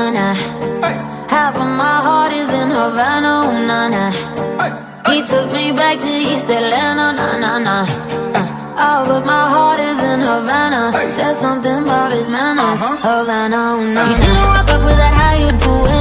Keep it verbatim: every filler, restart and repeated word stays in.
nah, nah. Half of my heart is in Havana, oh, nah, nah. He took me back to East Atlanta, nah, nah, nah. Uh, all of my heart is in Havana. There's something about his manners, Havana, oh, nah. He didn't walk up with that how you doing.